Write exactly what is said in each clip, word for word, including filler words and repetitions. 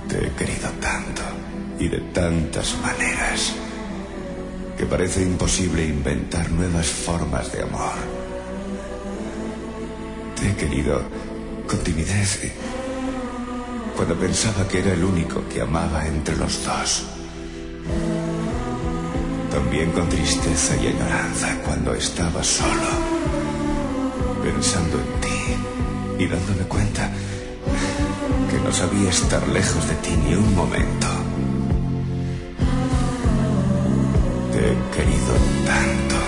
Te he querido tanto y de tantas maneras que parece imposible inventar nuevas formas de amor. Te he querido con timidez cuando pensaba que era el único que amaba entre los dos. También con tristeza y añoranza cuando estaba solo, pensando en ti y dándome cuenta que no sabía estar lejos de ti ni un momento. Te he querido tanto.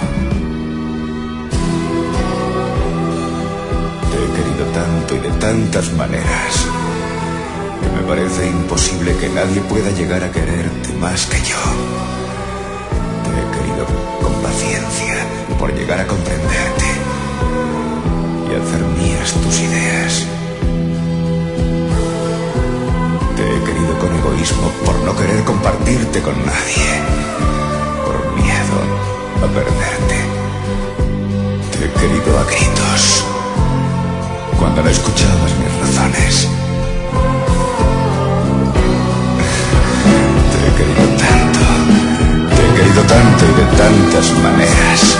Te he querido tanto y de tantas maneras que me parece imposible que nadie pueda llegar a quererte más que yo. Te he querido con paciencia por llegar a comprenderte y hacer mías tus ideas. Te he querido con egoísmo por no querer compartirte con nadie, por miedo a perderte. Te he querido a gritos cuando no escuchabas mis razones. Te he querido tanto, te he querido tanto y de tantas maneras.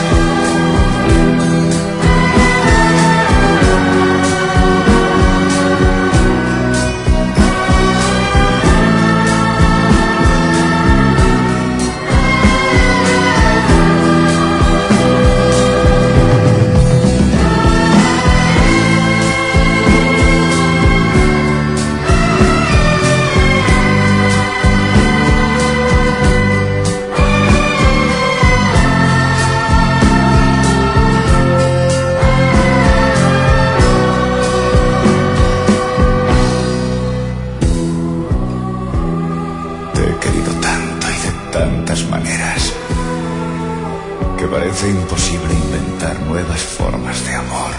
Tantas maneras que parece imposible inventar nuevas formas de amor.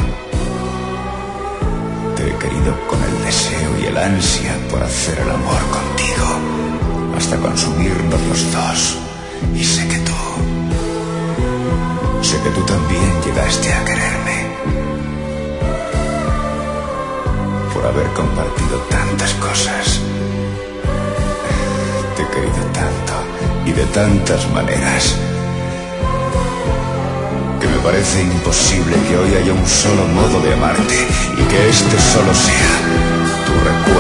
Te he querido con el deseo y el ansia por hacer el amor contigo hasta consumirnos los dos. Y sé que tú, sé que tú también llegaste a quererme por haber compartido tantas cosas. Te he querido tanto y de tantas maneras que me parece imposible que hoy haya un solo modo de amarte y que este solo sea tu recuerdo.